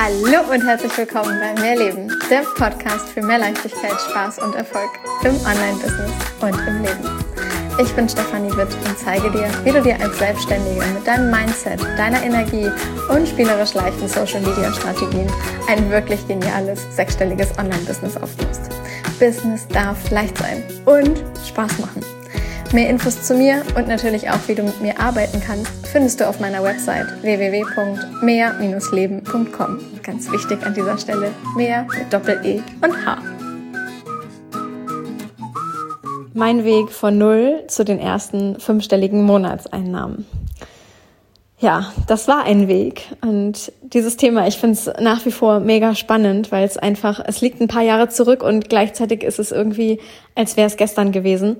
Hallo und herzlich willkommen bei Mehrleben, der Podcast für mehr Leichtigkeit, Spaß und Erfolg im Online-Business und im Leben. Ich bin Stefanie Witt und zeige dir, wie du dir als Selbstständige mit deinem Mindset, deiner Energie und spielerisch leichten Social-Media-Strategien ein wirklich geniales, sechsstelliges Online-Business aufbaust. Business darf leicht sein und Spaß machen. Mehr Infos zu mir und natürlich auch, wie du mit mir arbeiten kannst, findest du auf meiner Website www.mehr-leben.com. Ganz wichtig an dieser Stelle, mehr mit Doppel-E und H. Mein Weg von 0 zu den ersten 5-stelligen Monatseinnahmen. Ja, das war ein Weg und dieses Thema, ich finde es nach wie vor mega spannend, weil es liegt ein paar Jahre zurück und gleichzeitig ist es irgendwie, als wäre es gestern gewesen.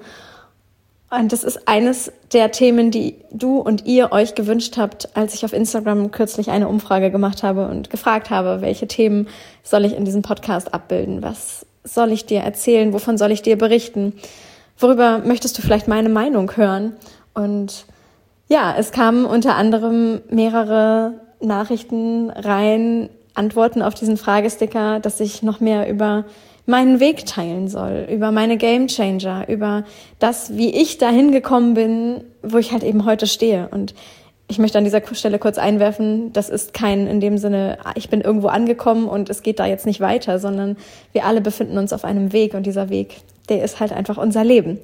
Und das ist eines der Themen, die du und ihr euch gewünscht habt, als ich auf Instagram kürzlich eine Umfrage gemacht habe und gefragt habe, welche Themen soll ich in diesem Podcast abbilden? Was soll ich dir erzählen? Wovon soll ich dir berichten? Worüber möchtest du vielleicht meine Meinung hören? Und ja, es kamen unter anderem mehrere Nachrichten rein, Antworten auf diesen Fragesticker, dass ich noch mehr über meinen Weg teilen soll, über meine Gamechanger, über das, wie ich dahin gekommen bin, wo ich halt eben heute stehe. Und ich möchte an dieser Stelle kurz einwerfen, das ist kein in dem Sinne, ich bin irgendwo angekommen und es geht da jetzt nicht weiter, sondern wir alle befinden uns auf einem Weg und dieser Weg, der ist halt einfach unser Leben.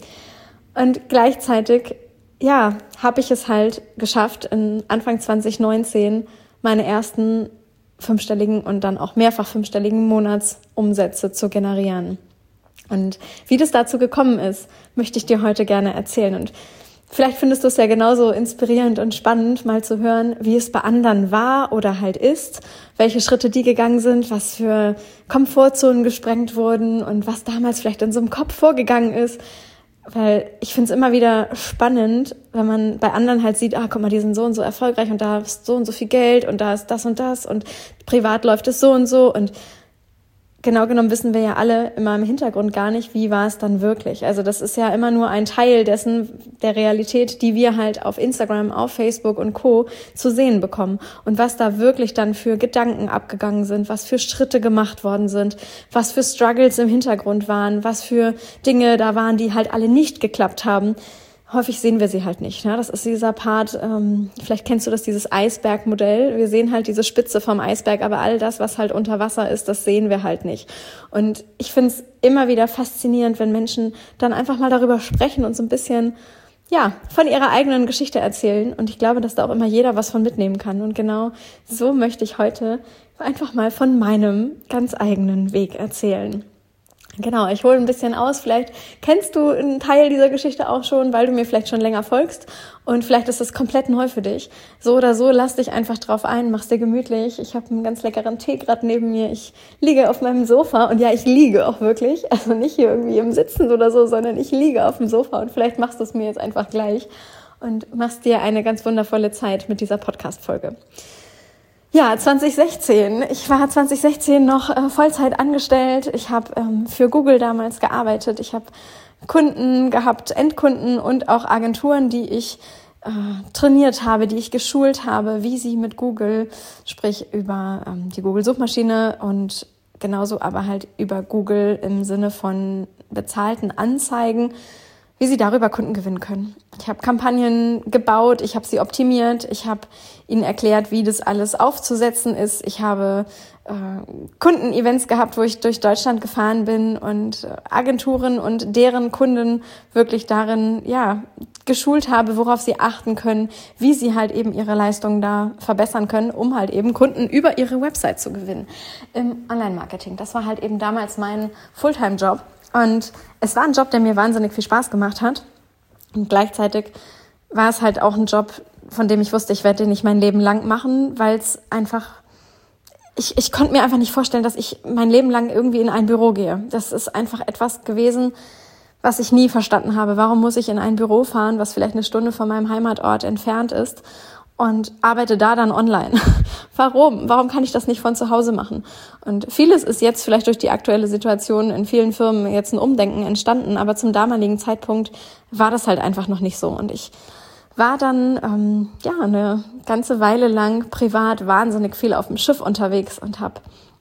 Und gleichzeitig, ja, habe ich es halt geschafft, in Anfang 2019 meine ersten 5-stelligen und dann auch mehrfach 5-stelligen Monatsumsätze zu generieren. Und wie das dazu gekommen ist, möchte ich dir heute gerne erzählen. Und vielleicht findest du es ja genauso inspirierend und spannend, mal zu hören, wie es bei anderen war oder halt ist, welche Schritte die gegangen sind, was für Komfortzonen gesprengt wurden und was damals vielleicht in so einem Kopf vorgegangen ist. Weil ich finde es immer wieder spannend, wenn man bei anderen halt sieht, guck mal, die sind so und so erfolgreich und da ist so und so viel Geld und da ist das und das und privat läuft es so und so und genau genommen wissen wir ja alle immer im Hintergrund gar nicht, wie war es dann wirklich. Also das ist ja immer nur ein Teil dessen, der Realität, die wir halt auf Instagram, auf Facebook und Co. zu sehen bekommen. Und was da wirklich dann für Gedanken abgegangen sind, was für Schritte gemacht worden sind, was für Struggles im Hintergrund waren, was für Dinge da waren, die halt alle nicht geklappt haben. Häufig sehen wir sie halt nicht. Ne? Das ist dieser Part, vielleicht kennst du das, dieses Eisbergmodell. Wir sehen halt diese Spitze vom Eisberg, aber all das, was halt unter Wasser ist, das sehen wir halt nicht. Und ich finde es immer wieder faszinierend, wenn Menschen dann einfach mal darüber sprechen und so ein bisschen von ihrer eigenen Geschichte erzählen. Und ich glaube, dass da auch immer jeder was von mitnehmen kann. Und genau so möchte ich heute einfach mal von meinem ganz eigenen Weg erzählen. Genau, ich hole ein bisschen aus. Vielleicht kennst du einen Teil dieser Geschichte auch schon, weil du mir vielleicht schon länger folgst und vielleicht ist das komplett neu für dich. So oder so, lass dich einfach drauf ein, mach's dir gemütlich. Ich habe einen ganz leckeren Tee gerade neben mir. Ich liege auf meinem Sofa und ja, ich liege auch wirklich. Also nicht hier irgendwie im Sitzen oder so, sondern ich liege auf dem Sofa und vielleicht machst du es mir jetzt einfach gleich und machst dir eine ganz wundervolle Zeit mit dieser Podcast-Folge. Ja, 2016. Ich war 2016 noch Vollzeit angestellt. Ich habe für Google damals gearbeitet. Ich habe Kunden gehabt, Endkunden und auch Agenturen, die ich trainiert habe, die ich geschult habe, wie sie mit Google, sprich über die Google-Suchmaschine und genauso aber halt über Google im Sinne von bezahlten Anzeigen, wie sie darüber Kunden gewinnen können. Ich habe Kampagnen gebaut, ich habe sie optimiert, ich habe ihnen erklärt, wie das alles aufzusetzen ist. Ich habe Kundenevents gehabt, wo ich durch Deutschland gefahren bin und Agenturen und deren Kunden wirklich darin geschult habe, worauf sie achten können, wie sie halt eben ihre Leistungen da verbessern können, um halt eben Kunden über ihre Website zu gewinnen im Online-Marketing. Das war halt eben damals mein Fulltime-Job. Und es war ein Job, der mir wahnsinnig viel Spaß gemacht hat. Und gleichzeitig war es halt auch ein Job, von dem ich wusste, ich werde den nicht mein Leben lang machen, weil es einfach, ich konnte mir einfach nicht vorstellen, dass ich mein Leben lang irgendwie in ein Büro gehe. Das ist einfach etwas gewesen, was ich nie verstanden habe. Warum muss ich in ein Büro fahren, was vielleicht eine Stunde von meinem Heimatort entfernt ist und arbeite da dann online? Warum? Warum kann ich das nicht von zu Hause machen? Und vieles ist jetzt vielleicht durch die aktuelle Situation in vielen Firmen jetzt ein Umdenken entstanden, aber zum damaligen Zeitpunkt war das halt einfach noch nicht so. Und ich war dann eine ganze Weile lang privat wahnsinnig viel auf dem Schiff unterwegs und habe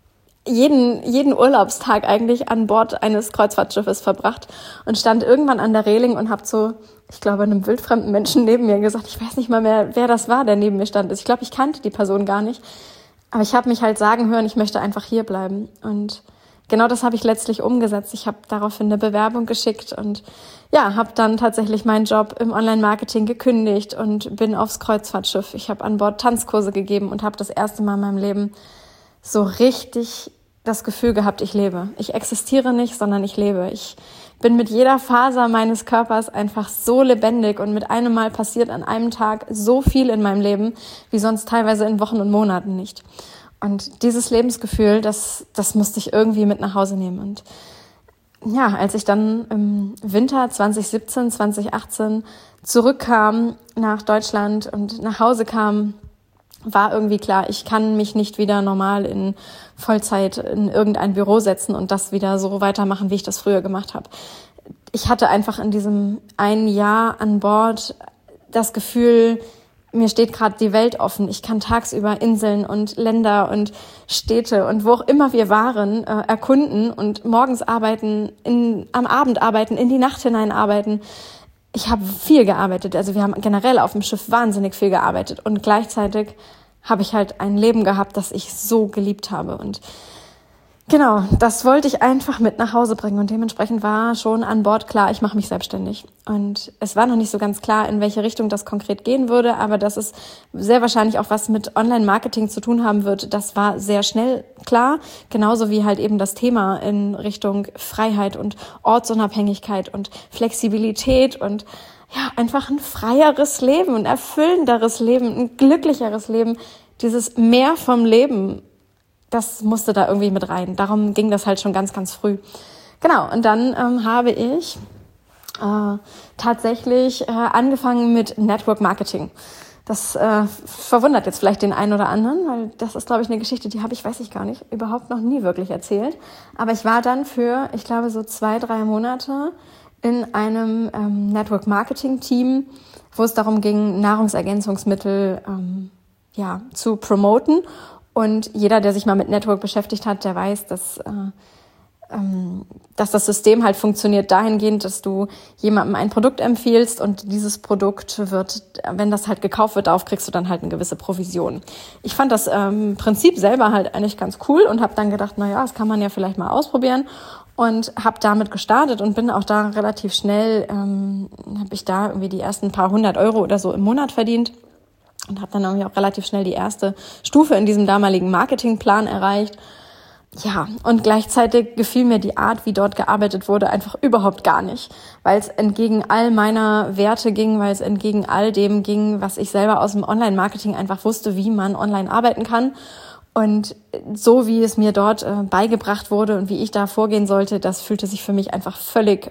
jeden Urlaubstag eigentlich an Bord eines Kreuzfahrtschiffes verbracht und stand irgendwann an der Reling und habe zu, ich glaube, einem wildfremden Menschen neben mir gesagt, ich weiß nicht mal mehr, wer das war, der neben mir stand. Ich glaube, ich kannte die Person gar nicht, aber ich habe mich halt sagen hören, ich möchte einfach hier bleiben. Und genau das habe ich letztlich umgesetzt. Ich habe daraufhin eine Bewerbung geschickt und habe dann tatsächlich meinen Job im Online-Marketing gekündigt und bin aufs Kreuzfahrtschiff. Ich habe an Bord Tanzkurse gegeben und habe das erste Mal in meinem Leben so richtig das Gefühl gehabt, ich lebe. Ich existiere nicht, sondern ich lebe. Ich bin mit jeder Faser meines Körpers einfach so lebendig und mit einem Mal passiert an einem Tag so viel in meinem Leben, wie sonst teilweise in Wochen und Monaten nicht. Und dieses Lebensgefühl, das musste ich irgendwie mit nach Hause nehmen. Und als ich dann im Winter 2017, 2018 zurückkam nach Deutschland und nach Hause kam, war irgendwie klar, ich kann mich nicht wieder normal in Vollzeit in irgendein Büro setzen und das wieder so weitermachen, wie ich das früher gemacht habe. Ich hatte einfach in diesem einen Jahr an Bord das Gefühl, mir steht gerade die Welt offen. Ich kann tagsüber Inseln und Länder und Städte und wo auch immer wir waren, erkunden und morgens arbeiten, am Abend arbeiten, in die Nacht hinein arbeiten. Ich habe viel gearbeitet, also wir haben generell auf dem Schiff wahnsinnig viel gearbeitet und gleichzeitig habe ich halt ein Leben gehabt, das ich so geliebt habe und genau, das wollte ich einfach mit nach Hause bringen und dementsprechend war schon an Bord klar, ich mache mich selbstständig und es war noch nicht so ganz klar, in welche Richtung das konkret gehen würde, aber dass es sehr wahrscheinlich auch was mit Online-Marketing zu tun haben wird, das war sehr schnell klar, genauso wie halt eben das Thema in Richtung Freiheit und Ortsunabhängigkeit und Flexibilität und einfach ein freieres Leben, ein erfüllenderes Leben, ein glücklicheres Leben, dieses Mehr vom Leben, das musste da irgendwie mit rein. Darum ging das halt schon ganz, ganz früh. Genau, und dann habe ich tatsächlich angefangen mit Network Marketing. Das verwundert jetzt vielleicht den einen oder anderen, weil das ist, glaube ich, eine Geschichte, die habe ich, weiß ich gar nicht, überhaupt noch nie wirklich erzählt. Aber ich war dann für, ich glaube, so 2-3 Monate in einem Network-Marketing-Team, wo es darum ging, Nahrungsergänzungsmittel zu promoten. Und jeder, der sich mal mit Network beschäftigt hat, der weiß, dass das System halt funktioniert dahingehend, dass du jemandem ein Produkt empfiehlst und dieses Produkt wird, wenn das halt gekauft wird, darauf kriegst du dann halt eine gewisse Provision. Ich fand das Prinzip selber halt eigentlich ganz cool und habe dann gedacht, das kann man ja vielleicht mal ausprobieren und habe damit gestartet und bin auch da relativ schnell, habe ich da irgendwie die ersten paar 100 Euro oder so im Monat verdient. Und habe dann irgendwie auch relativ schnell die erste Stufe in diesem damaligen Marketingplan erreicht. Ja, und gleichzeitig gefiel mir die Art, wie dort gearbeitet wurde, einfach überhaupt gar nicht. Weil es entgegen all meiner Werte ging, weil es entgegen all dem ging, was ich selber aus dem Online-Marketing einfach wusste, wie man online arbeiten kann. Und so wie es mir dort beigebracht wurde und wie ich da vorgehen sollte, das fühlte sich für mich einfach völlig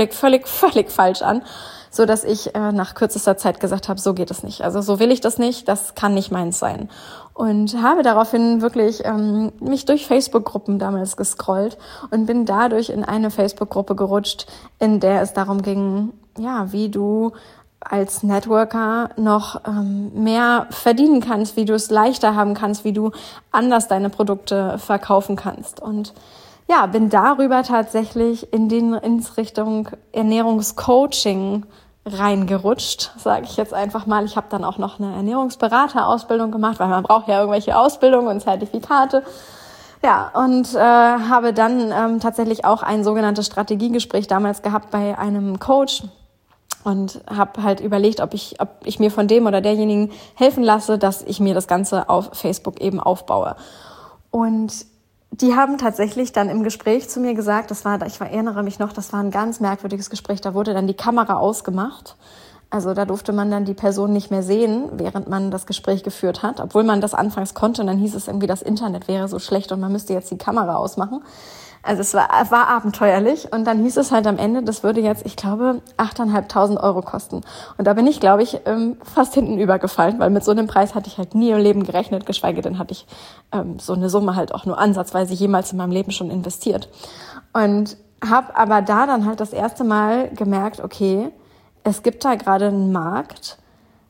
falsch an. So dass ich nach kürzester Zeit gesagt habe, so geht es nicht. Also so will ich das nicht, das kann nicht meins sein. Und habe daraufhin wirklich mich durch Facebook-Gruppen damals gescrollt und bin dadurch in eine Facebook-Gruppe gerutscht, in der es darum ging, wie du als Networker noch mehr verdienen kannst, wie du es leichter haben kannst, wie du anders deine Produkte verkaufen kannst. Und bin darüber tatsächlich ins Richtung Ernährungscoaching reingerutscht, sage ich jetzt einfach mal. Ich habe dann auch noch eine Ernährungsberaterausbildung gemacht, weil man braucht ja irgendwelche Ausbildungen und Zertifikate. Ja, und habe dann tatsächlich auch ein sogenanntes Strategiegespräch damals gehabt bei einem Coach und habe halt überlegt, ob ich mir von dem oder derjenigen helfen lasse, dass ich mir das Ganze auf Facebook eben aufbaue. Und die haben tatsächlich dann im Gespräch zu mir gesagt, ich erinnere mich noch, das war ein ganz merkwürdiges Gespräch, da wurde dann die Kamera ausgemacht. Also da durfte man dann die Person nicht mehr sehen, während man das Gespräch geführt hat, obwohl man das anfangs konnte und dann hieß es irgendwie, das Internet wäre so schlecht und man müsste jetzt die Kamera ausmachen. Also es war abenteuerlich und dann hieß es halt am Ende, das würde jetzt, ich glaube, 8.500 Euro kosten. Und da bin ich, glaube ich, fast hinten übergefallen, weil mit so einem Preis hatte ich halt nie im Leben gerechnet, geschweige denn hatte ich so eine Summe halt auch nur ansatzweise jemals in meinem Leben schon investiert. Und habe aber da dann halt das erste Mal gemerkt, okay, es gibt da gerade einen Markt,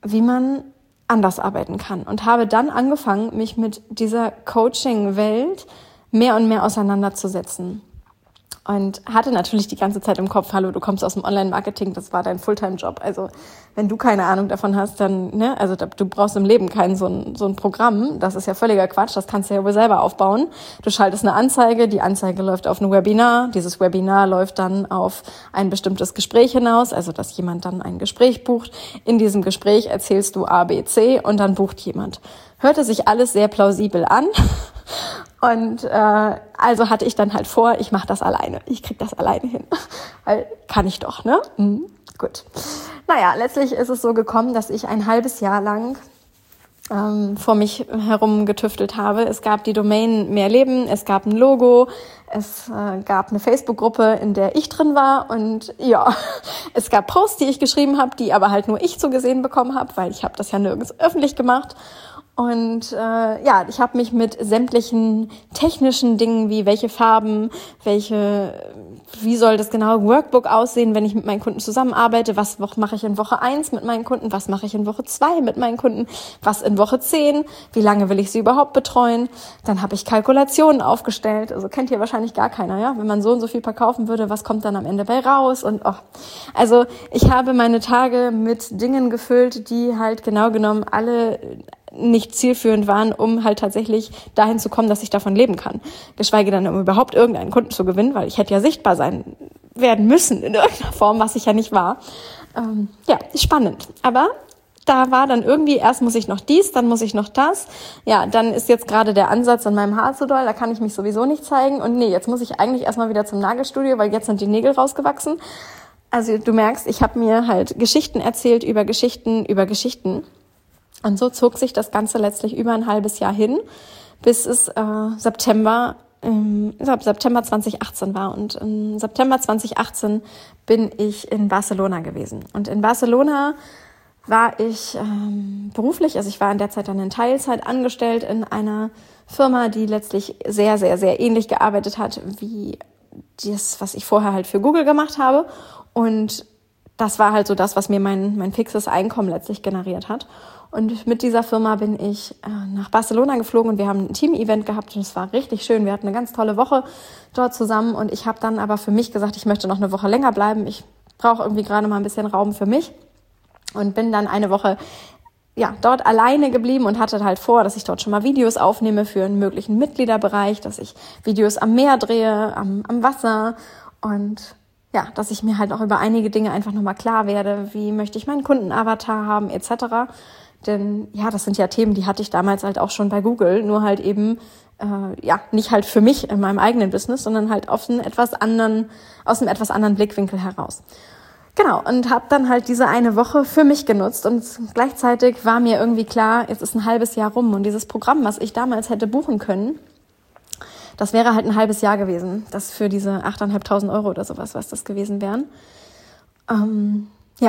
wie man anders arbeiten kann und habe dann angefangen, mich mit dieser Coaching-Welt mehr und mehr auseinanderzusetzen. Und hatte natürlich die ganze Zeit im Kopf, hallo, du kommst aus dem Online-Marketing, das war dein Fulltime-Job. Also wenn du keine Ahnung davon hast, dann, also du brauchst im Leben kein so ein Programm. Das ist ja völliger Quatsch, das kannst du ja wohl selber aufbauen. Du schaltest eine Anzeige, die Anzeige läuft auf ein Webinar, dieses Webinar läuft dann auf ein bestimmtes Gespräch hinaus, also dass jemand dann ein Gespräch bucht. In diesem Gespräch erzählst du A, B, C und dann bucht jemand. Hörte sich alles sehr plausibel an. Und also hatte ich dann halt vor, ich mache das alleine. Ich krieg das alleine hin. Weil kann ich doch, ne? Gut. Naja, letztlich ist es so gekommen, dass ich ein halbes Jahr lang vor mich herum getüftelt habe. Es gab die Domain Mehr Leben, es gab ein Logo, es gab eine Facebook-Gruppe, in der ich drin war und ja, es gab Posts, die ich geschrieben habe, die aber halt nur ich zu gesehen bekommen habe, weil ich habe das ja nirgends öffentlich gemacht. Und ich habe mich mit sämtlichen technischen Dingen wie welche Farben, wie soll das genaue Workbook aussehen, wenn ich mit meinen Kunden zusammenarbeite, was mache ich in Woche 1 mit meinen Kunden, was mache ich in Woche 2 mit meinen Kunden, was in Woche 10, wie lange will ich sie überhaupt betreuen. Dann habe ich Kalkulationen aufgestellt, also kennt hier wahrscheinlich gar keiner, ja, wenn man so und so viel verkaufen würde, was kommt dann am Ende bei raus und also ich habe meine Tage mit Dingen gefüllt, die halt genau genommen alle nicht zielführend waren, um halt tatsächlich dahin zu kommen, dass ich davon leben kann. Geschweige denn, um überhaupt irgendeinen Kunden zu gewinnen, weil ich hätte ja sichtbar sein werden müssen in irgendeiner Form, was ich ja nicht war. Spannend. Aber da war dann irgendwie, erst muss ich noch dies, dann muss ich noch das. Ja, dann ist jetzt gerade der Ansatz an meinem Haar zu doll, da kann ich mich sowieso nicht zeigen. Und nee, jetzt muss ich eigentlich erstmal wieder zum Nagelstudio, weil jetzt sind die Nägel rausgewachsen. Also du merkst, ich habe mir halt Geschichten erzählt über Geschichten über Geschichten. Und so zog sich das Ganze letztlich über ein halbes Jahr hin, bis es September 2018 war. Und im September 2018 bin ich in Barcelona gewesen. Und in Barcelona war ich beruflich, also ich war in der Zeit dann in Teilzeit angestellt in einer Firma, die letztlich sehr, sehr, sehr ähnlich gearbeitet hat wie das, was ich vorher halt für Google gemacht habe. Und das war halt so das, was mir mein fixes Einkommen letztlich generiert hat. Und mit dieser Firma bin ich nach Barcelona geflogen und wir haben ein Team-Event gehabt und es war richtig schön. Wir hatten eine ganz tolle Woche dort zusammen und ich habe dann aber für mich gesagt, ich möchte noch eine Woche länger bleiben. Ich brauche irgendwie gerade mal ein bisschen Raum für mich und bin dann eine Woche dort alleine geblieben und hatte halt vor, dass ich dort schon mal Videos aufnehme für einen möglichen Mitgliederbereich, dass ich Videos am Meer drehe, am Wasser und ja, dass ich mir halt auch über einige Dinge einfach nochmal klar werde, wie möchte ich meinen Kundenavatar haben etc., denn ja, das sind ja Themen, die hatte ich damals halt auch schon bei Google, nur halt eben nicht halt für mich in meinem eigenen Business, sondern halt aus einem etwas anderen Blickwinkel heraus. Genau, und habe dann halt diese eine Woche für mich genutzt und gleichzeitig war mir irgendwie klar, jetzt ist ein halbes Jahr rum und dieses Programm, was ich damals hätte buchen können, das wäre halt ein halbes Jahr gewesen, das für diese 8.500 € oder sowas, was das gewesen wären. Und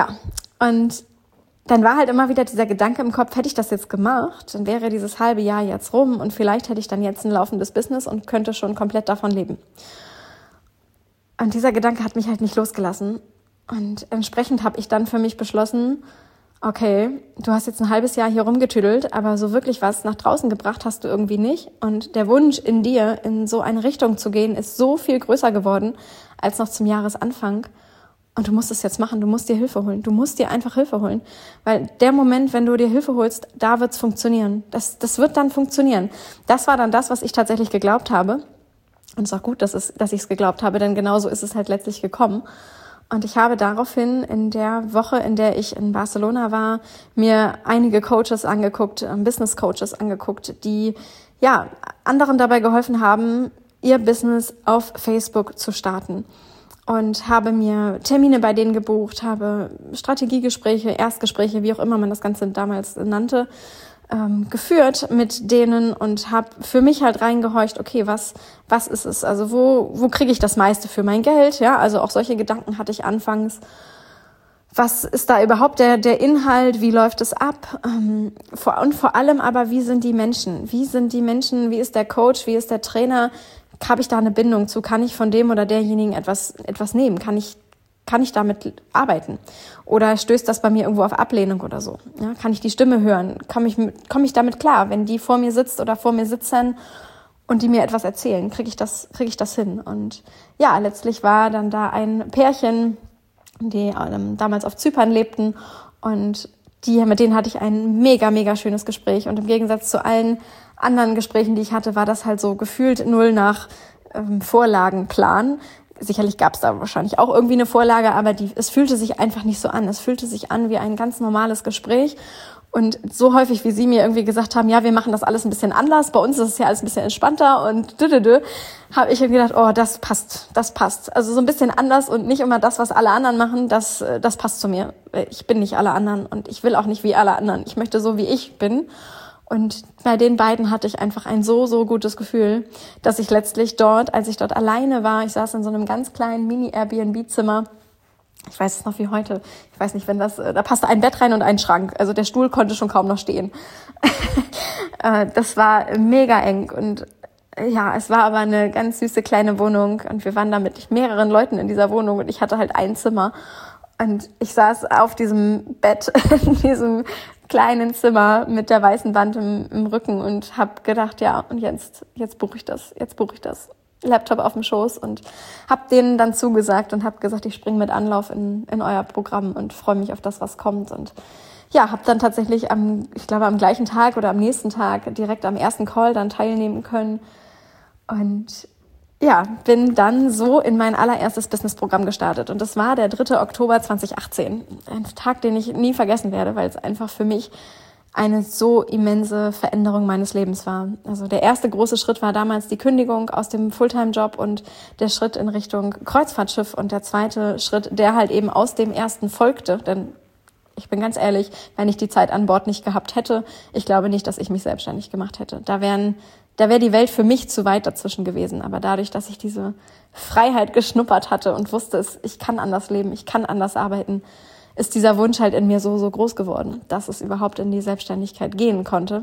dann war halt immer wieder dieser Gedanke im Kopf, hätte ich das jetzt gemacht, dann wäre dieses halbe Jahr jetzt rum und vielleicht hätte ich dann jetzt ein laufendes Business und könnte schon komplett davon leben. Und dieser Gedanke hat mich halt nicht losgelassen. Und entsprechend habe ich dann für mich beschlossen, okay, du hast jetzt ein halbes Jahr hier rumgetüdelt, aber so wirklich was nach draußen gebracht hast du irgendwie nicht. Und der Wunsch in dir, in so eine Richtung zu gehen, ist so viel größer geworden als noch zum Jahresanfang. Und du musst es jetzt machen, du musst dir Hilfe holen. Du musst dir einfach Hilfe holen. Weil der Moment, wenn du dir Hilfe holst, da wird's funktionieren. Das wird dann funktionieren. Das war dann das, was ich tatsächlich geglaubt habe. Und es ist auch gut, dass ich es geglaubt habe, denn genauso ist es halt letztlich gekommen. Und ich habe daraufhin in der Woche, in der ich in Barcelona war, mir einige Coaches angeguckt, Business Coaches angeguckt, die anderen dabei geholfen haben, ihr Business auf Facebook zu starten. Und habe mir Termine bei denen gebucht, habe Strategiegespräche, Erstgespräche, wie auch immer man das Ganze damals nannte, geführt mit denen und habe für mich halt reingehorcht, okay, was ist es? Also wo kriege ich das meiste für mein Geld? Ja, also auch solche Gedanken hatte ich anfangs. Was ist da überhaupt der Inhalt? Wie läuft es ab? Und vor allem aber, wie sind die Menschen? Wie ist der Coach? Wie ist der Trainer? Habe ich da eine Bindung zu? Kann ich von dem oder derjenigen etwas nehmen? Kann ich kann ich damit arbeiten? Oder stößt das bei mir irgendwo auf Ablehnung oder so? Ja, kann ich die Stimme hören? Komme ich damit klar, wenn die vor mir sitzt oder vor mir sitzen und die mir etwas erzählen? Kriege ich das hin? Und ja, letztlich war dann da ein Pärchen, die damals auf Zypern lebten, und mit denen hatte ich ein mega, mega schönes Gespräch. Und im Gegensatz zu allen anderen Gesprächen, die ich hatte, war das halt so gefühlt null nach Vorlagenplan. Sicherlich gab es da wahrscheinlich auch irgendwie eine Vorlage, aber es fühlte sich einfach nicht so an. Es fühlte sich an wie ein ganz normales Gespräch. Und so häufig, wie sie mir irgendwie gesagt haben, ja, wir machen das alles ein bisschen anders, bei uns ist es ja alles ein bisschen entspannter und habe ich irgendwie gedacht, oh, das passt. Also so ein bisschen anders und nicht immer das, was alle anderen machen, das passt zu mir. Ich bin nicht alle anderen und ich will auch nicht wie alle anderen. Ich möchte so, wie ich bin. Und bei den beiden hatte ich einfach ein so, so gutes Gefühl, dass ich letztlich als ich dort alleine war, ich saß in so einem ganz kleinen Mini-Airbnb-Zimmer. Ich weiß es noch wie heute. Ich weiß nicht, da passte ein Bett rein und ein Schrank. Also der Stuhl konnte schon kaum noch stehen. Das war mega eng und ja, es war aber eine ganz süße kleine Wohnung und wir waren da mit mehreren Leuten in dieser Wohnung und ich hatte halt ein Zimmer und ich saß auf diesem Bett in diesem kleinen Zimmer mit der weißen Wand im Rücken und habe gedacht, ja, und jetzt buche ich das. Laptop auf dem Schoß und habe denen dann zugesagt und habe gesagt, ich springe mit Anlauf in euer Programm und freue mich auf das, was kommt. Und ja, habe dann tatsächlich am gleichen Tag oder am nächsten Tag direkt am ersten Call dann teilnehmen können und ja, bin dann so in mein allererstes Businessprogramm gestartet. Und das war der 3. Oktober 2018. Ein Tag, den ich nie vergessen werde, weil es einfach für mich eine so immense Veränderung meines Lebens war. Also der erste große Schritt war damals die Kündigung aus dem Fulltime-Job und der Schritt in Richtung Kreuzfahrtschiff und der zweite Schritt, der halt eben aus dem ersten folgte. Denn ich bin ganz ehrlich, wenn ich die Zeit an Bord nicht gehabt hätte, ich glaube nicht, dass ich mich selbstständig gemacht hätte. Da wäre die Welt für mich zu weit dazwischen gewesen. Aber dadurch, dass ich diese Freiheit geschnuppert hatte und wusste, ich kann anders leben, ich kann anders arbeiten, ist dieser Wunsch halt in mir so, so groß geworden, dass es überhaupt in die Selbstständigkeit gehen konnte.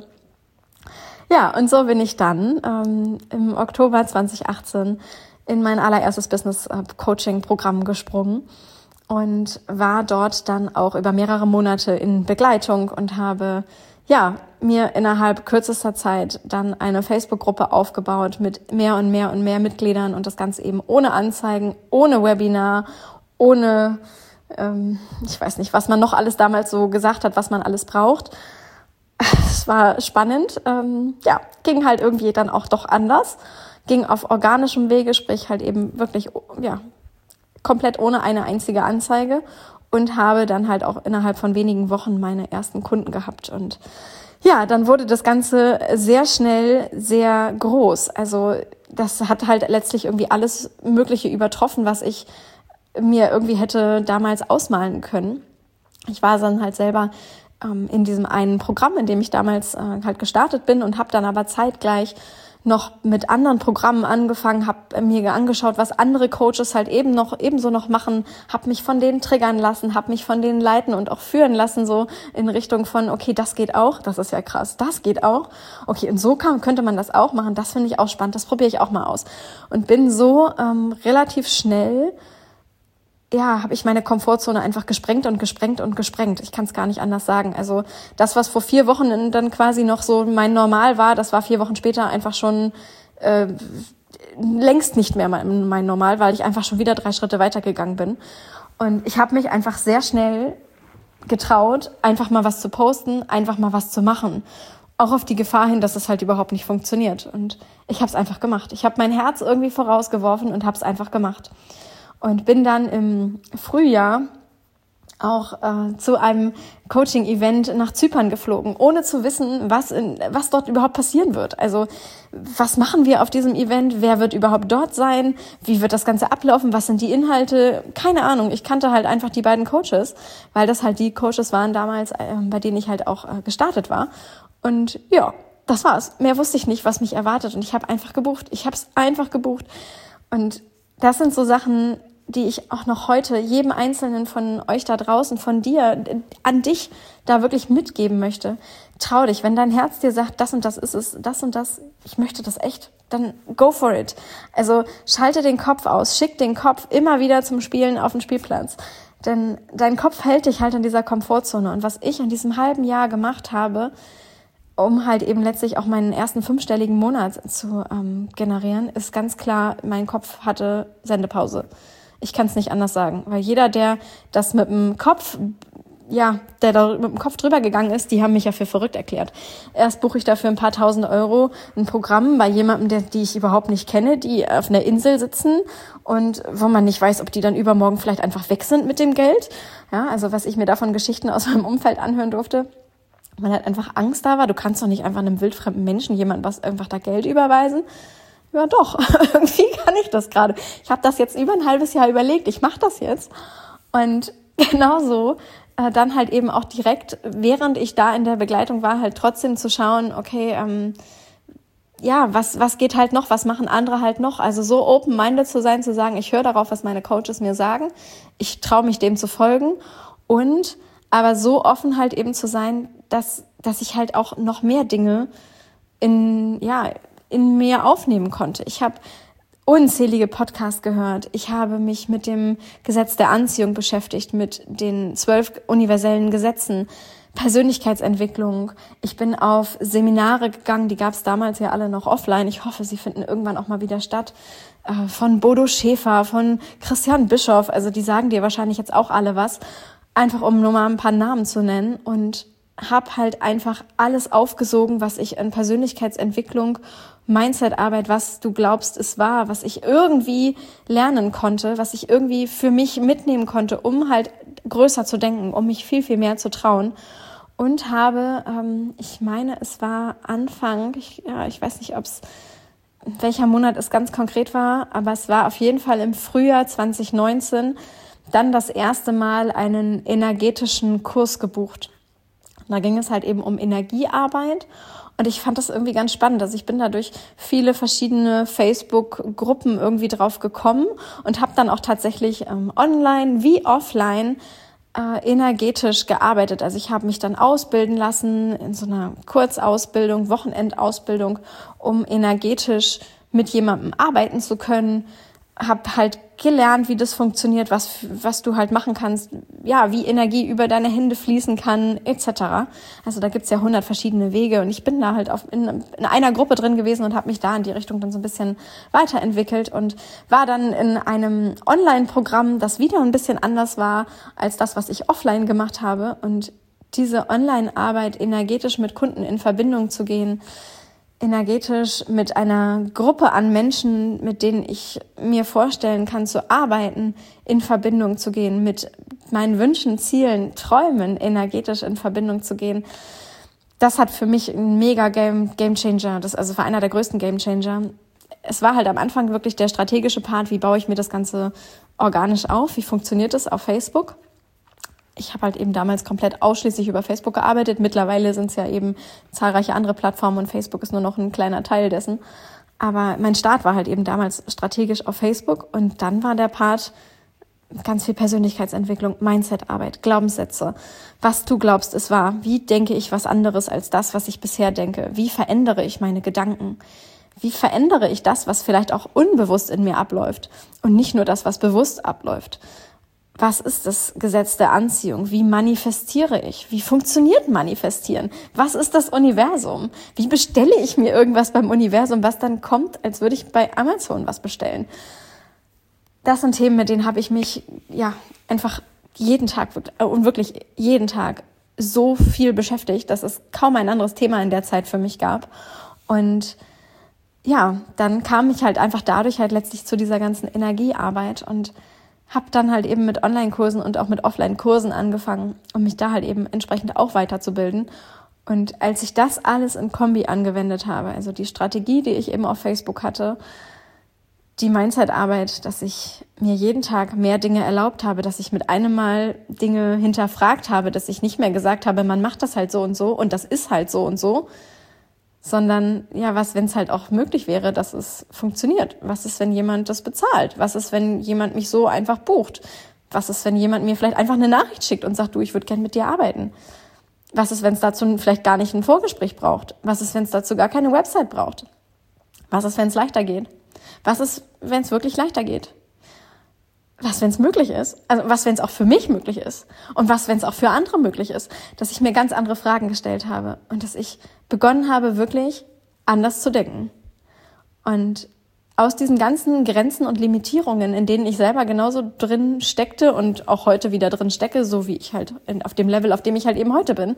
Ja, und so bin ich dann im Oktober 2018 in mein allererstes Business-Coaching-Programm gesprungen und war dort dann auch über mehrere Monate in Begleitung und habe mir innerhalb kürzester Zeit dann eine Facebook-Gruppe aufgebaut mit mehr und mehr und mehr Mitgliedern und das Ganze eben ohne Anzeigen, ohne Webinar, ohne ich weiß nicht, was man noch alles damals so gesagt hat, was man alles braucht. Es war spannend. Ging halt irgendwie dann auch doch anders. Ging auf organischem Wege, sprich halt eben wirklich, komplett ohne eine einzige Anzeige und habe dann halt auch innerhalb von wenigen Wochen meine ersten Kunden gehabt. Und ja, dann wurde das Ganze sehr schnell sehr groß. Also das hat halt letztlich irgendwie alles Mögliche übertroffen, was ich mir irgendwie hätte damals ausmalen können. Ich war dann halt selber in diesem einen Programm, in dem ich damals halt gestartet bin und habe dann aber zeitgleich noch mit anderen Programmen angefangen, habe mir angeschaut, was andere Coaches halt ebenso noch machen, habe mich von denen triggern lassen, habe mich von denen leiten und auch führen lassen, so in Richtung von, okay, das geht auch, das ist ja krass, das geht auch, okay, und so könnte man das auch machen, das finde ich auch spannend, das probiere ich auch mal aus. Und bin so relativ schnell habe ich meine Komfortzone einfach gesprengt. Ich kann es gar nicht anders sagen. Also das, was vor 4 Wochen dann quasi noch so mein Normal war, das war 4 Wochen später einfach schon längst nicht mehr mein Normal, weil ich einfach schon wieder 3 Schritte weitergegangen bin. Und ich habe mich einfach sehr schnell getraut, einfach mal was zu posten, einfach mal was zu machen. Auch auf die Gefahr hin, dass es halt überhaupt nicht funktioniert. Und ich habe es einfach gemacht. Ich habe mein Herz irgendwie vorausgeworfen und habe es einfach gemacht. Und bin dann im Frühjahr auch zu einem Coaching-Event nach Zypern geflogen, ohne zu wissen, was dort überhaupt passieren wird. Also was machen wir auf diesem Event? Wer wird überhaupt dort sein? Wie wird das Ganze ablaufen? Was sind die Inhalte? Keine Ahnung. Ich kannte halt einfach die beiden Coaches, weil das halt die Coaches waren damals, bei denen ich halt auch gestartet war. Und ja, das war's. Mehr wusste ich nicht, was mich erwartet. Und ich habe einfach gebucht. Ich habe es einfach gebucht. Und das sind so Sachen, die ich auch noch heute jedem Einzelnen von euch da draußen, von dir, an dich da wirklich mitgeben möchte. Trau dich, wenn dein Herz dir sagt, das und das ist es, das und das, ich möchte das echt, dann go for it. Also schalte den Kopf aus, schick den Kopf immer wieder zum Spielen auf den Spielplatz. Denn dein Kopf hält dich halt in dieser Komfortzone. Und was ich in diesem halben Jahr gemacht habe, um halt eben letztlich auch meinen ersten 5-stelligen Monat zu generieren, ist ganz klar, mein Kopf hatte Sendepause. Ich kann es nicht anders sagen, weil jeder, der das mit dem Kopf, der da mit dem Kopf drüber gegangen ist, die haben mich ja für verrückt erklärt. Erst buche ich dafür ein paar tausend Euro ein Programm bei jemandem, die ich überhaupt nicht kenne, die auf einer Insel sitzen und wo man nicht weiß, ob die dann übermorgen vielleicht einfach weg sind mit dem Geld. Ja, also was ich mir da von Geschichten aus meinem Umfeld anhören durfte, man hat einfach Angst da war. Du kannst doch nicht einfach einem wildfremden Menschen jemandem was einfach da Geld überweisen. Ja doch, irgendwie kann ich das gerade. Ich habe das jetzt über ein halbes Jahr überlegt, ich mache das jetzt. Und genauso dann halt eben auch direkt, während ich da in der Begleitung war, halt trotzdem zu schauen, okay, was geht halt noch, was machen andere halt noch. Also so open-minded zu sein, zu sagen, ich höre darauf, was meine Coaches mir sagen, ich traue mich dem zu folgen und aber so offen halt eben zu sein, dass ich halt auch noch mehr Dinge in mir aufnehmen konnte. Ich habe unzählige Podcasts gehört. Ich habe mich mit dem Gesetz der Anziehung beschäftigt, mit den 12 universellen Gesetzen, Persönlichkeitsentwicklung. Ich bin auf Seminare gegangen, die gab es damals ja alle noch offline. Ich hoffe, sie finden irgendwann auch mal wieder statt. Von Bodo Schäfer, von Christian Bischoff. Also die sagen dir wahrscheinlich jetzt auch alle was. Einfach um nur mal ein paar Namen zu nennen und habe halt einfach alles aufgesogen, was ich in Persönlichkeitsentwicklung, Mindset-Arbeit, was du glaubst, es war, was ich irgendwie lernen konnte, was ich irgendwie für mich mitnehmen konnte, um halt größer zu denken, um mich viel, viel mehr zu trauen. Und habe, ich meine, es war Anfang, ich weiß nicht, welcher Monat es ganz konkret war, aber es war auf jeden Fall im Frühjahr 2019, dann das erste Mal einen energetischen Kurs gebucht. Da ging es halt eben um Energiearbeit und ich fand das irgendwie ganz spannend. Also ich bin da durch viele verschiedene Facebook-Gruppen irgendwie drauf gekommen und habe dann auch tatsächlich online wie offline energetisch gearbeitet. Also ich habe mich dann ausbilden lassen in so einer Kurzausbildung, Wochenendausbildung, um energetisch mit jemandem arbeiten zu können. Habe halt gelernt, wie das funktioniert, was du halt machen kannst, ja, wie Energie über deine Hände fließen kann, etc. Also da gibt's ja 100 verschiedene Wege und ich bin da halt in einer Gruppe drin gewesen und habe mich da in die Richtung dann so ein bisschen weiterentwickelt und war dann in einem Online-Programm, das wieder ein bisschen anders war als das, was ich offline gemacht habe. Und diese Online-Arbeit, energetisch mit Kunden in Verbindung zu gehen, energetisch mit einer Gruppe an Menschen, mit denen ich mir vorstellen kann, zu arbeiten, in Verbindung zu gehen, mit meinen Wünschen, Zielen, Träumen energetisch in Verbindung zu gehen. Das hat für mich ein mega Game Changer, also war einer der größten Game Changer. Es war halt am Anfang wirklich der strategische Part, wie baue ich mir das Ganze organisch auf, wie funktioniert es auf Facebook. Ich habe halt eben damals komplett ausschließlich über Facebook gearbeitet. Mittlerweile sind es ja eben zahlreiche andere Plattformen und Facebook ist nur noch ein kleiner Teil dessen. Aber mein Start war halt eben damals strategisch auf Facebook und dann war der Part ganz viel Persönlichkeitsentwicklung, Mindset-Arbeit, Glaubenssätze. Was du glaubst, ist wahr. Wie denke ich was anderes als das, was ich bisher denke? Wie verändere ich meine Gedanken? Wie verändere ich das, was vielleicht auch unbewusst in mir abläuft und nicht nur das, was bewusst abläuft? Was ist das Gesetz der Anziehung? Wie manifestiere ich? Wie funktioniert Manifestieren? Was ist das Universum? Wie bestelle ich mir irgendwas beim Universum, was dann kommt, als würde ich bei Amazon was bestellen? Das sind Themen, mit denen habe ich mich einfach jeden Tag und wirklich jeden Tag so viel beschäftigt, dass es kaum ein anderes Thema in der Zeit für mich gab. Und ja, dann kam ich halt einfach dadurch halt letztlich zu dieser ganzen Energiearbeit und habe dann halt eben mit Online-Kursen und auch mit Offline-Kursen angefangen, um mich da halt eben entsprechend auch weiterzubilden. Und als ich das alles in Kombi angewendet habe, also die Strategie, die ich eben auf Facebook hatte, die Mindset-Arbeit, dass ich mir jeden Tag mehr Dinge erlaubt habe, dass ich mit einem Mal Dinge hinterfragt habe, dass ich nicht mehr gesagt habe, man macht das halt so und das ist halt so und so, sondern ja, was, wenn es halt auch möglich wäre, dass es funktioniert? Was ist, wenn jemand das bezahlt? Was ist, wenn jemand mich so einfach bucht? Was ist, wenn jemand mir vielleicht einfach eine Nachricht schickt und sagt, du, ich würde gern mit dir arbeiten? Was ist, wenn es dazu vielleicht gar nicht ein Vorgespräch braucht? Was ist, wenn es dazu gar keine Website braucht? Was ist, wenn es leichter geht? Was ist, wenn es wirklich leichter geht? Was, wenn es möglich ist? Also was, wenn es auch für mich möglich ist? Und was, wenn es auch für andere möglich ist? Dass ich mir ganz andere Fragen gestellt habe und dass ich begonnen habe, wirklich anders zu denken. Und aus diesen ganzen Grenzen und Limitierungen, in denen ich selber genauso drin steckte und auch heute wieder drin stecke, so wie ich halt auf dem Level, auf dem ich halt eben heute bin,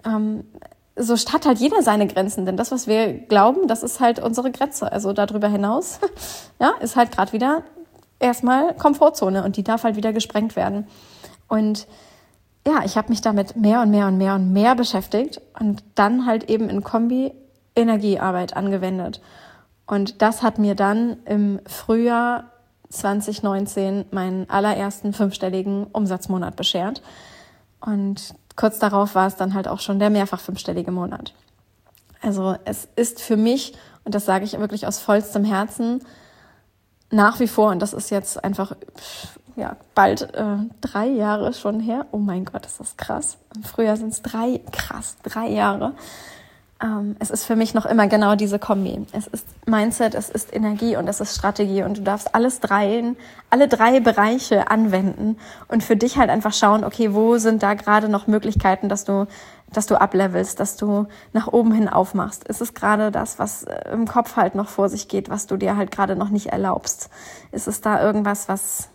so hat halt jeder seine Grenzen. Denn das, was wir glauben, das ist halt unsere Grenze. Also darüber hinaus, ja, ist halt gerade wieder erstmal Komfortzone und die darf halt wieder gesprengt werden. Und ja, ich habe mich damit mehr und mehr und mehr und mehr beschäftigt und dann halt eben in Kombi Energiearbeit angewendet. Und das hat mir dann im Frühjahr 2019 meinen allerersten 5-stelligen Umsatzmonat beschert. Und kurz darauf war es dann halt auch schon der mehrfach 5-stellige Monat. Also es ist für mich, und das sage ich wirklich aus vollstem Herzen, nach wie vor, und das ist jetzt einfach bald 3 Jahre schon her. Oh mein Gott, ist das krass. Im Frühjahr sind es 3 Jahre. Es ist für mich noch immer genau diese Kombi. Es ist Mindset, es ist Energie und es ist Strategie. Und du darfst alle 3 Bereiche anwenden und für dich halt einfach schauen, okay, wo sind da gerade noch Möglichkeiten, dass du ablevelst, dass du nach oben hin aufmachst. Ist es gerade das, was im Kopf halt noch vor sich geht, was du dir halt gerade noch nicht erlaubst? Ist es da irgendwas, was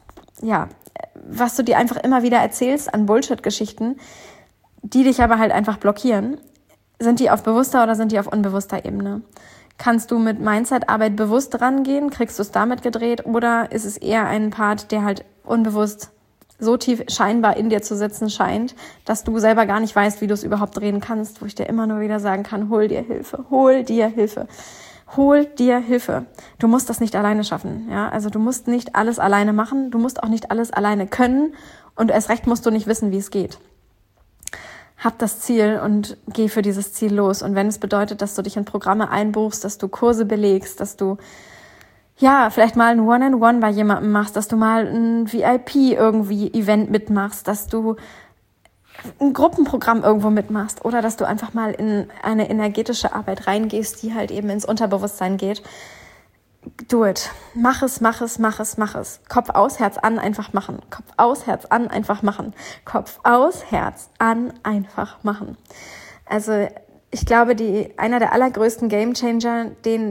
du dir einfach immer wieder erzählst an Bullshit-Geschichten, die dich aber halt einfach blockieren? Sind die auf bewusster oder sind die auf unbewusster Ebene? Kannst du mit Mindset-Arbeit bewusst rangehen? Kriegst du es damit gedreht? Oder ist es eher ein Part, der halt unbewusst so tief scheinbar in dir zu sitzen scheint, dass du selber gar nicht weißt, wie du es überhaupt drehen kannst, wo ich dir immer nur wieder sagen kann, hol dir Hilfe, hol dir Hilfe, hol dir Hilfe. Du musst das nicht alleine schaffen, ja? Also du musst nicht alles alleine machen, du musst auch nicht alles alleine können und erst recht musst du nicht wissen, wie es geht. Hab das Ziel und geh für dieses Ziel los. Und wenn es bedeutet, dass du dich in Programme einbuchst, dass du Kurse belegst, dass du vielleicht mal ein One-on-One bei jemandem machst, dass du mal ein VIP-Event mitmachst, dass du ein Gruppenprogramm irgendwo mitmachst oder dass du einfach mal in eine energetische Arbeit reingehst, die halt eben ins Unterbewusstsein geht. Do it. Mach es. Kopf aus, Herz an, einfach machen. Kopf aus, Herz an, einfach machen. Kopf aus, Herz an, einfach machen. Also ich glaube, einer der allergrößten Gamechanger,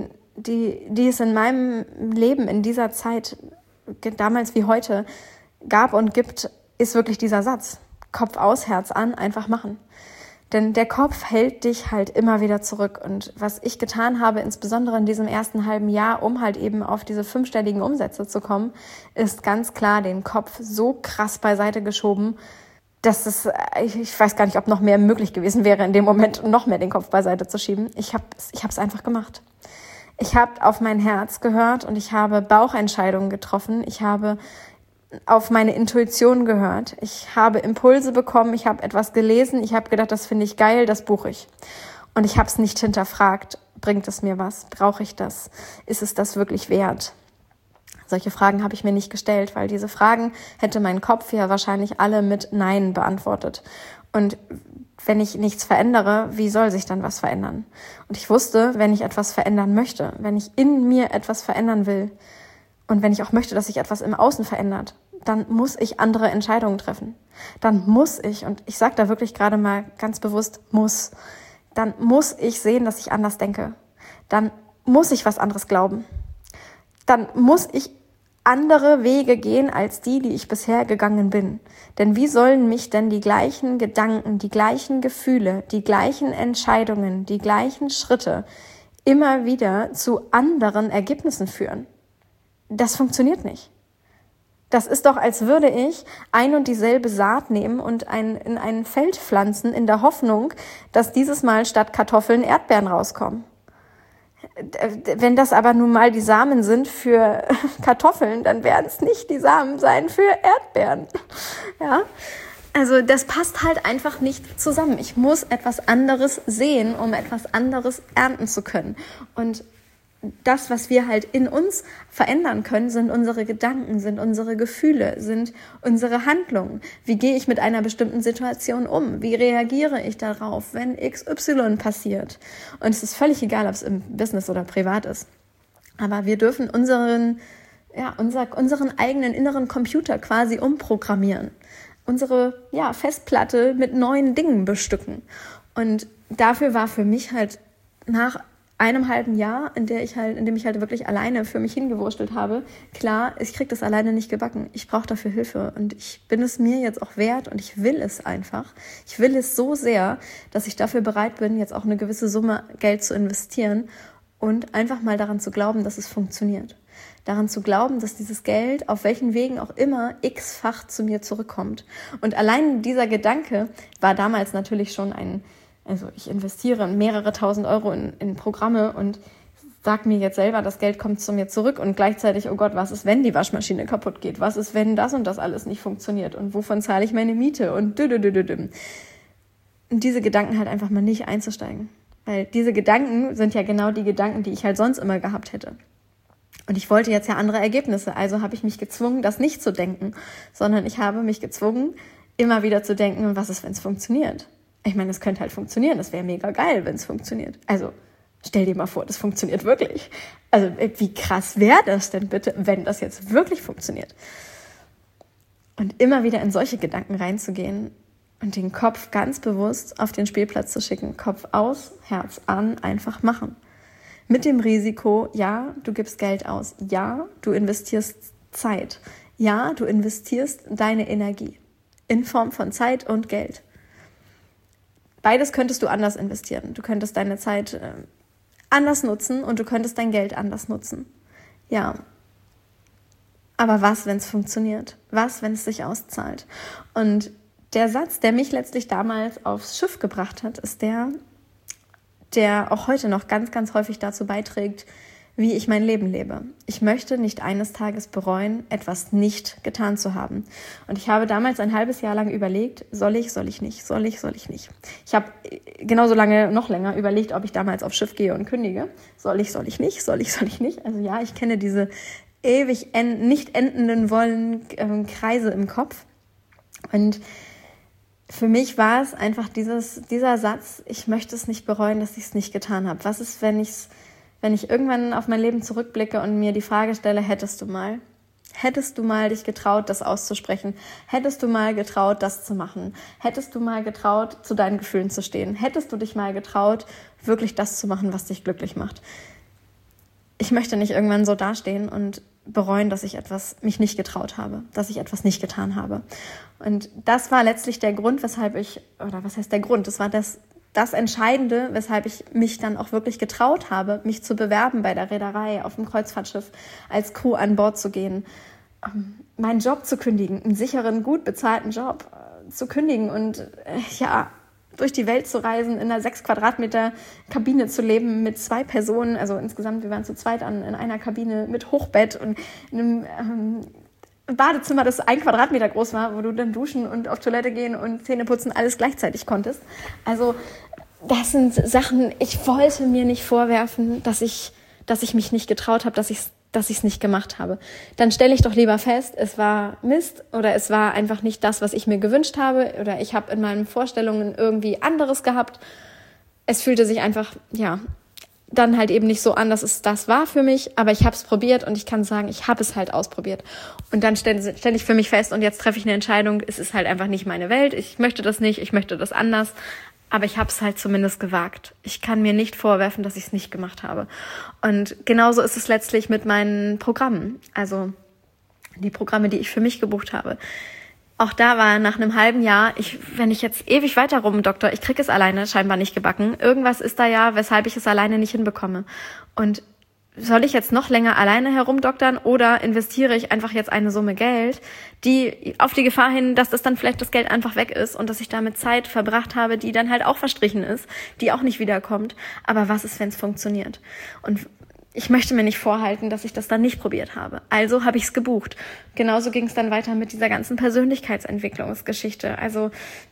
die es in meinem Leben in dieser Zeit, damals wie heute, gab und gibt, ist wirklich dieser Satz. Kopf aus, Herz an, einfach machen. Denn der Kopf hält dich halt immer wieder zurück. Und was ich getan habe, insbesondere in diesem ersten halben Jahr, um halt eben auf diese 5-stelligen Umsätze zu kommen, ist ganz klar den Kopf so krass beiseite geschoben, dass ich weiß gar nicht, ob noch mehr möglich gewesen wäre in dem Moment, noch mehr den Kopf beiseite zu schieben. Ich hab's einfach gemacht. Ich habe auf mein Herz gehört und ich habe Bauchentscheidungen getroffen. Ich habe auf meine Intuition gehört. Ich habe Impulse bekommen, ich habe etwas gelesen, ich habe gedacht, das finde ich geil, das buche ich. Und ich habe es nicht hinterfragt. Bringt es mir was? Brauche ich das? Ist es das wirklich wert? Solche Fragen habe ich mir nicht gestellt, weil diese Fragen hätte mein Kopf ja wahrscheinlich alle mit Nein beantwortet. Und wenn ich nichts verändere, wie soll sich dann was verändern? Und ich wusste, wenn ich etwas verändern möchte, wenn ich in mir etwas verändern will und wenn ich auch möchte, dass sich etwas im Außen verändert, dann muss ich andere Entscheidungen treffen. Dann muss ich, und ich sage da wirklich gerade mal ganz bewusst dann muss ich sehen, dass ich anders denke. Dann muss ich was anderes glauben. Dann muss ich andere Wege gehen als die ich bisher gegangen bin. Denn wie sollen mich denn die gleichen Gedanken, die gleichen Gefühle, die gleichen Entscheidungen, die gleichen Schritte immer wieder zu anderen Ergebnissen führen? Das funktioniert nicht. Das ist doch, als würde ich ein und dieselbe Saat nehmen und in ein Feld pflanzen in der Hoffnung, dass dieses Mal statt Kartoffeln Erdbeeren rauskommen. Wenn das aber nun mal die Samen sind für Kartoffeln, dann werden es nicht die Samen sein für Erdbeeren. Ja? Also das passt halt einfach nicht zusammen. Ich muss etwas anderes sehen, um etwas anderes ernten zu können. Und das, was wir halt in uns verändern können, sind unsere Gedanken, sind unsere Gefühle, sind unsere Handlungen. Wie gehe ich mit einer bestimmten Situation um? Wie reagiere ich darauf, wenn XY passiert? Und es ist völlig egal, ob es im Business oder privat ist. Aber wir dürfen unseren eigenen inneren Computer quasi umprogrammieren. Unsere Festplatte mit neuen Dingen bestücken. Und dafür war für mich halt nach einem halben Jahr, in dem ich halt wirklich alleine für mich hingewurstelt habe, klar, ich kriege das alleine nicht gebacken. Ich brauche dafür Hilfe und ich bin es mir jetzt auch wert und ich will es einfach. Ich will es so sehr, dass ich dafür bereit bin, jetzt auch eine gewisse Summe Geld zu investieren und einfach mal daran zu glauben, dass es funktioniert. Daran zu glauben, dass dieses Geld, auf welchen Wegen auch immer, x-fach zu mir zurückkommt. Und allein dieser Gedanke war damals natürlich schon ich investiere mehrere tausend Euro in Programme und sage mir jetzt selber, das Geld kommt zu mir zurück und gleichzeitig, oh Gott, was ist, wenn die Waschmaschine kaputt geht? Was ist, wenn das und das alles nicht funktioniert? Und wovon zahle ich meine Miete? Und in diese Gedanken halt einfach mal nicht einzusteigen. Weil diese Gedanken sind ja genau die Gedanken, die ich halt sonst immer gehabt hätte. Und ich wollte jetzt ja andere Ergebnisse, also habe ich mich gezwungen, das nicht zu denken, sondern ich habe mich gezwungen, immer wieder zu denken, und was ist, wenn es funktioniert? Ich meine, es könnte halt funktionieren, das wäre mega geil, wenn es funktioniert. Also stell dir mal vor, das funktioniert wirklich. Also wie krass wäre das denn bitte, wenn das jetzt wirklich funktioniert? Und immer wieder in solche Gedanken reinzugehen und den Kopf ganz bewusst auf den Spielplatz zu schicken, Kopf aus, Herz an, einfach machen. Mit dem Risiko, ja, du gibst Geld aus. Ja, du investierst Zeit. Ja, du investierst deine Energie in Form von Zeit und Geld. Beides könntest du anders investieren. Du könntest deine Zeit anders nutzen und du könntest dein Geld anders nutzen. Ja, aber was, wenn es funktioniert? Was, wenn es sich auszahlt? Und der Satz, der mich letztlich damals aufs Schiff gebracht hat, ist der auch heute noch ganz, ganz häufig dazu beiträgt, wie ich mein Leben lebe. Ich möchte nicht eines Tages bereuen, etwas nicht getan zu haben. Und ich habe damals ein halbes Jahr lang überlegt, soll ich nicht. Ich habe genauso noch länger überlegt, ob ich damals aufs Schiff gehe und kündige. Soll ich nicht. Also ja, ich kenne diese ewig nicht endenden Kreise im Kopf. Und für mich war es einfach dieser Satz, ich möchte es nicht bereuen, dass ich es nicht getan habe. Was ist, wenn ich irgendwann auf mein Leben zurückblicke und mir die Frage stelle, hättest du mal dich getraut, das auszusprechen? Hättest du mal getraut, das zu machen? Hättest du mal getraut, zu deinen Gefühlen zu stehen? Hättest du dich mal getraut, wirklich das zu machen, was dich glücklich macht? Ich möchte nicht irgendwann so dastehen und bereuen, dass ich mich nicht getraut habe, dass ich etwas nicht getan habe. Und das war letztlich der Grund, das war das Entscheidende, weshalb ich mich dann auch wirklich getraut habe, mich zu bewerben bei der Reederei auf dem Kreuzfahrtschiff, als Crew an Bord zu gehen, meinen Job zu kündigen, einen sicheren, gut bezahlten Job zu kündigen und durch die Welt zu reisen, in einer 6 Quadratmeter Kabine zu leben mit 2 Personen, also insgesamt, wir waren zu zweit in einer Kabine mit Hochbett und in einem Badezimmer, das 1 Quadratmeter groß war, wo du dann duschen und auf Toilette gehen und Zähne putzen alles gleichzeitig konntest. Also das sind Sachen, ich wollte mir nicht vorwerfen, dass ich mich nicht getraut habe, dass ich es nicht gemacht habe. Dann stelle ich doch lieber fest, es war Mist oder es war einfach nicht das, was ich mir gewünscht habe oder ich habe in meinen Vorstellungen irgendwie anderes gehabt. Es fühlte sich einfach, dann halt eben nicht so an, dass es das war für mich, aber ich habe es probiert und ich kann sagen, ich habe es halt ausprobiert. Und dann stelle ich für mich fest und jetzt treffe ich eine Entscheidung, es ist halt einfach nicht meine Welt, ich möchte das nicht, ich möchte das anders, aber ich habe es halt zumindest gewagt. Ich kann mir nicht vorwerfen, dass ich es nicht gemacht habe. Und genauso ist es letztlich mit meinen Programmen, also die Programme, die ich für mich gebucht habe. Auch da war nach einem halben Jahr, wenn ich jetzt ewig weiter rumdoktor, ich kriege es alleine scheinbar nicht gebacken. Irgendwas ist da ja, weshalb ich es alleine nicht hinbekomme. Und soll ich jetzt noch länger alleine herumdoktern oder investiere ich einfach jetzt eine Summe Geld, die auf die Gefahr hin, dass das dann vielleicht das Geld einfach weg ist und dass ich damit Zeit verbracht habe, die dann halt auch verstrichen ist, die auch nicht wiederkommt. Aber was ist, wenn es funktioniert? Und ich möchte mir nicht vorhalten, dass ich das dann nicht probiert habe. Also habe ich es gebucht. Genauso ging es dann weiter mit dieser ganzen Persönlichkeitsentwicklungsgeschichte. Also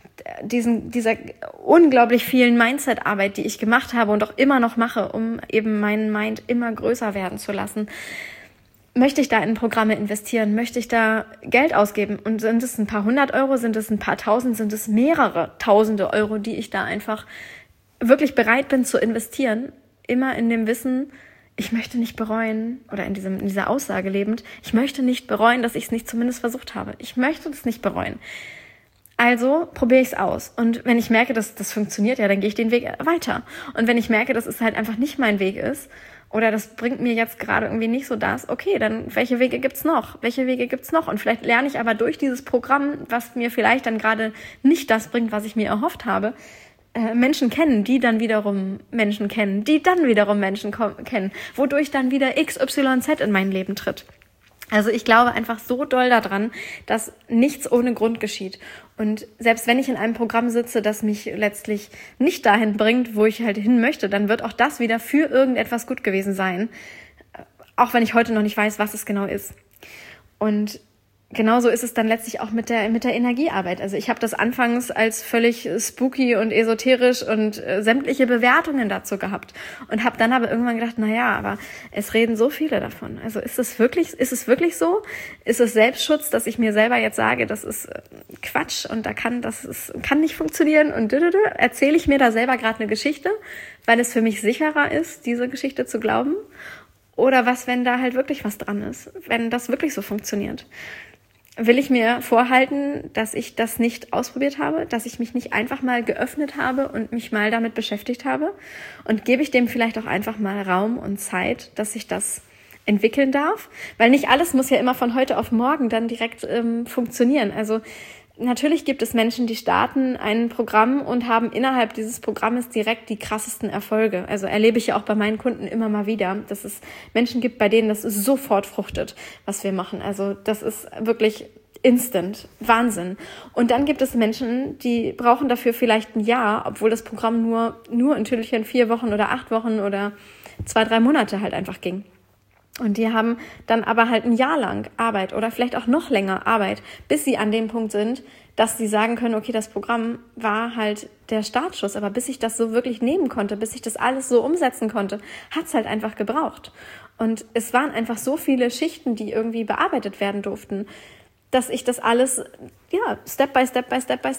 dieser unglaublich vielen Mindset-Arbeit, die ich gemacht habe und auch immer noch mache, um eben meinen Mind immer größer werden zu lassen. Möchte ich da in Programme investieren? Möchte ich da Geld ausgeben? Und sind es ein paar 100 Euro? Sind es ein paar Tausend? Sind es mehrere Tausende Euro, die ich da einfach wirklich bereit bin zu investieren? Immer in dem Wissen, ich möchte nicht bereuen, oder in dieser Aussage lebend, ich möchte nicht bereuen, dass ich es nicht zumindest versucht habe. Ich möchte das nicht bereuen. Also probiere ich es aus. Und wenn ich merke, dass das funktioniert, ja, dann gehe ich den Weg weiter. Und wenn ich merke, dass es halt einfach nicht mein Weg ist, oder das bringt mir jetzt gerade irgendwie nicht so das, okay, dann welche Wege gibt's noch? Welche Wege gibt's noch? Und vielleicht lerne ich aber durch dieses Programm, was mir vielleicht dann gerade nicht das bringt, was ich mir erhofft habe, Menschen kennen, die dann wiederum Menschen kennen, die dann wiederum Menschen kennen, wodurch dann wieder XYZ in mein Leben tritt. Also ich glaube einfach so doll daran, dass nichts ohne Grund geschieht. Und selbst wenn ich in einem Programm sitze, das mich letztlich nicht dahin bringt, wo ich halt hin möchte, dann wird auch das wieder für irgendetwas gut gewesen sein. Auch wenn ich heute noch nicht weiß, was es genau ist. Und genauso ist es dann letztlich auch mit der Energiearbeit. Also ich habe das anfangs als völlig spooky und esoterisch und sämtliche Bewertungen dazu gehabt und habe dann aber irgendwann gedacht, aber es reden so viele davon. Also ist es wirklich so? Ist es Selbstschutz, dass ich mir selber jetzt sage, das ist Quatsch und kann nicht funktionieren und erzähle ich mir da selber gerade eine Geschichte, weil es für mich sicherer ist, diese Geschichte zu glauben? Oder was, wenn da halt wirklich was dran ist, wenn das wirklich so funktioniert? Will ich mir vorhalten, dass ich das nicht ausprobiert habe, dass ich mich nicht einfach mal geöffnet habe und mich mal damit beschäftigt habe? Und gebe ich dem vielleicht auch einfach mal Raum und Zeit, dass sich das entwickeln darf? Weil nicht alles muss ja immer von heute auf morgen dann direkt funktionieren. Also natürlich gibt es Menschen, die starten ein Programm und haben innerhalb dieses Programmes direkt die krassesten Erfolge. Also erlebe ich ja auch bei meinen Kunden immer mal wieder, dass es Menschen gibt, bei denen das sofort fruchtet, was wir machen. Also das ist wirklich instant, Wahnsinn. Und dann gibt es Menschen, die brauchen dafür vielleicht ein Jahr, obwohl das Programm nur in Tüdelchen 4 Wochen oder 8 Wochen oder 2-3 Monate halt einfach ging. Und die haben dann aber halt ein Jahr lang Arbeit oder vielleicht auch noch länger Arbeit, bis sie an dem Punkt sind, dass sie sagen können, okay, das Programm war halt der Startschuss, aber bis ich das so wirklich nehmen konnte, bis ich das alles so umsetzen konnte, hat es halt einfach gebraucht. Und es waren einfach so viele Schichten, die irgendwie bearbeitet werden durften, dass ich das alles, Step by Step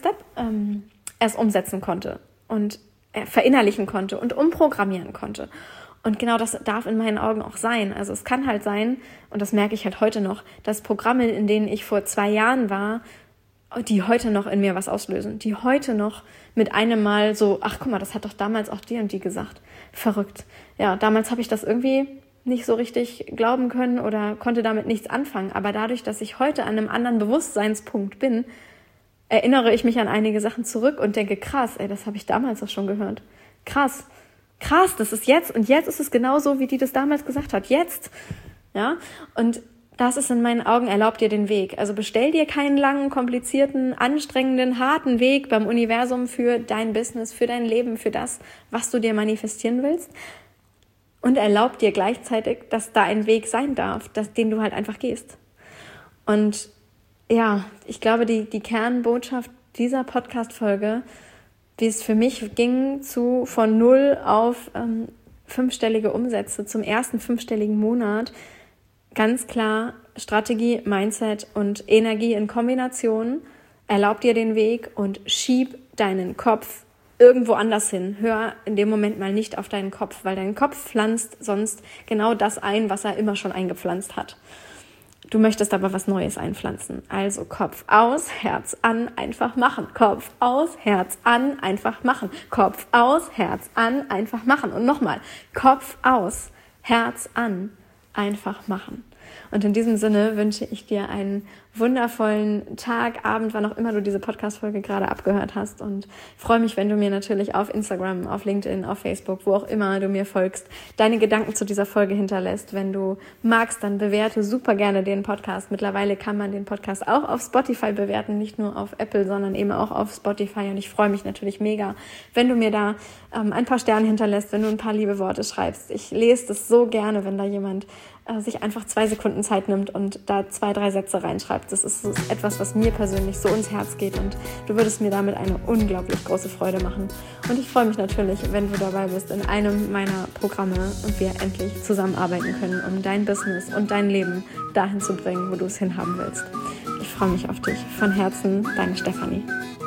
erst umsetzen konnte und verinnerlichen konnte und umprogrammieren konnte. Und genau das darf in meinen Augen auch sein. Also es kann halt sein, und das merke ich halt heute noch, dass Programme, in denen ich vor 2 Jahren war, die heute noch in mir was auslösen, die heute noch mit einem Mal so, ach guck mal, das hat doch damals auch die und die gesagt. Verrückt. Ja, damals habe ich das irgendwie nicht so richtig glauben können oder konnte damit nichts anfangen. Aber dadurch, dass ich heute an einem anderen Bewusstseinspunkt bin, erinnere ich mich an einige Sachen zurück und denke, krass, das habe ich damals auch schon gehört. Krass, das ist jetzt und jetzt ist es genauso, wie die das damals gesagt hat. Jetzt, ja, und das ist in meinen Augen, erlaubt dir den Weg. Also bestell dir keinen langen, komplizierten, anstrengenden, harten Weg beim Universum für dein Business, für dein Leben, für das, was du dir manifestieren willst. Und erlaub dir gleichzeitig, dass da ein Weg sein darf, den du halt einfach gehst. Und ja, ich glaube, die Kernbotschaft dieser Podcast-Folge, wie es für mich ging, von 0 auf 5-stellige Umsätze zum ersten 5-stelligen Monat, ganz klar Strategie, Mindset und Energie in Kombination. Erlaub dir den Weg und schieb deinen Kopf irgendwo anders hin. Hör in dem Moment mal nicht auf deinen Kopf, weil dein Kopf pflanzt sonst genau das ein, was er immer schon eingepflanzt hat. Du möchtest aber was Neues einpflanzen. Also Kopf aus, Herz an, einfach machen. Kopf aus, Herz an, einfach machen. Kopf aus, Herz an, einfach machen. Und nochmal, Kopf aus, Herz an, einfach machen. Und in diesem Sinne wünsche ich dir einen wundervollen Tag, Abend, wann auch immer du diese Podcast-Folge gerade abgehört hast und freue mich, wenn du mir natürlich auf Instagram, auf LinkedIn, auf Facebook, wo auch immer du mir folgst, deine Gedanken zu dieser Folge hinterlässt. Wenn du magst, dann bewerte super gerne den Podcast. Mittlerweile kann man den Podcast auch auf Spotify bewerten, nicht nur auf Apple, sondern eben auch auf Spotify und ich freue mich natürlich mega, wenn du mir da ein paar Sterne hinterlässt, wenn du ein paar liebe Worte schreibst. Ich lese das so gerne, wenn da jemand sich einfach 2 Sekunden Zeit nimmt und da 2, 3 Sätze reinschreibt. Das ist etwas, was mir persönlich so ins Herz geht und du würdest mir damit eine unglaublich große Freude machen. Und ich freue mich natürlich, wenn du dabei bist in einem meiner Programme und wir endlich zusammenarbeiten können, um dein Business und dein Leben dahin zu bringen, wo du es hinhaben willst. Ich freue mich auf dich. Von Herzen, deine Stefanie.